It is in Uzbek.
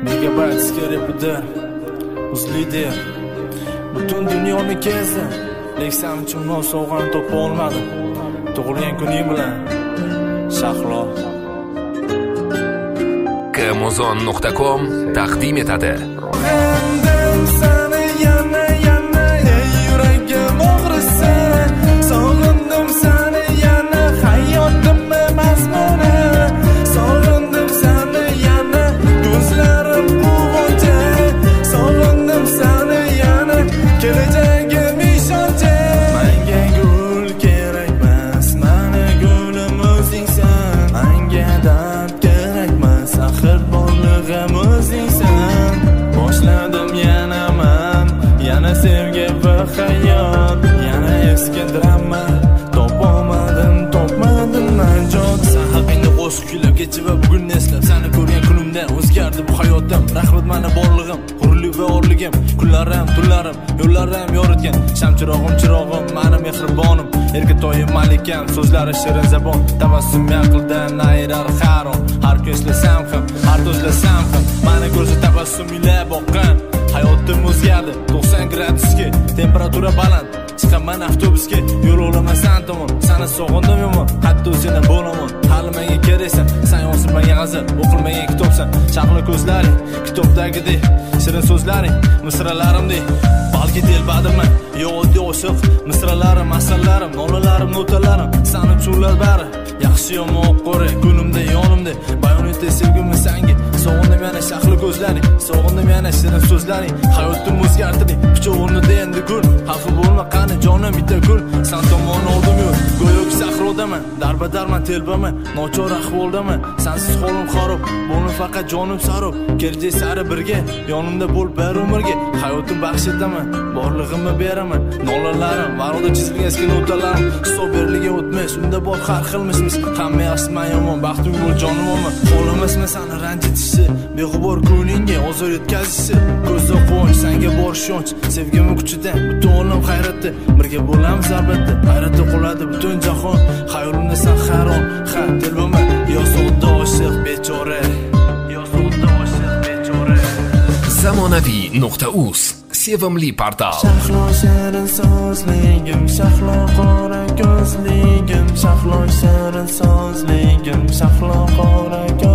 Megabayt rapida uzlidi. Butun dunyoni kezdim, leksam chimnon sovg'ani topa olmadim. Tug'ilgan kuning bilan Shahlo. Kmozon.com taqdim etadi. Boshladim yana men, yana sevgi va hayot, yana eski drama. Topmadim men jon. Sen haqingda qo'shiq kuylab kecha va bugunni eslab, seni ko'rgan kunimdan o'zgardi bu hayotim. Rahmat meni borlig'im, hurlik va orligim, kunlarim, tunlarim, yo'llarim yoritgan. Chirog'im, meni mehribonim, erkatoyim malikam, so'zlari shirin zabon, tabassum aqldan ayrar haron. Har ko'zlasam ham, har o'zlasam ham, meni ko'rsa tabassum ila boqqan. Hayotim o'zgardi 90 gradusga, temperatura baland. Chiqaman avtobusga, yo'l olaman san tomon. Seni sog'indim yomon, hatto seni bo'laman. Hali menga keraksan, sen yozilmagan g'azal, o'qilmagan kitobsan. Chaqli ko'zlaring, kitobdagidek, shirin so'zlaring, misralarimdek. Balki telbadimman, yo oddiy o'shiq, misralarim, asarlarim, nolalarim, notalarim. Seni uchunlar bari yaxshi yomon qo'ri, kunimda, yonimda. Bayon etay sevgimni senga. Sog'indim yana shahli ko'zlaring, sog'indim yana shirin so'zlaring. Hayotim o'zgartirding, picho'g'imda endi kun. Xafa bo'lma qani jonim bitta kun. Sen tomon oldim yo'l, go'yoki sahrodaman. Darbadarman, telbaman, nochor ahvoldaman. Sensiz holim xarob, bo'lma faqat jonim sarob. Kelajak sari birga, yonimda bo'l bir umrga. Hayotim baxsh etaman, borlig'imni beraman. Nolalarim, varoda chizilgan eski notalarim, hisob berliga o'tmas, unda bor har xilmisiz. Hamma yaxshiman yomon, baxtim bo'l jonim omon. Xohlamasman seni ranjitishi, beg'ubor ko'nglingga ozor yetkazishi. Ko'zda quvonch, senga bor ishonch, sevgimni kuchidan butun olam hayratda. Birga bo'lamiz albatta, hayratda qoladi butun jahon. Xayolimda sen haron, ha telbama, yo sodda oshiq bechora. Zamonaviy.uz sevimli portal. Shahlo shirin so'zligim, shahlo qora ko'zligim, shahlo shirin so'zligim, shahlo qora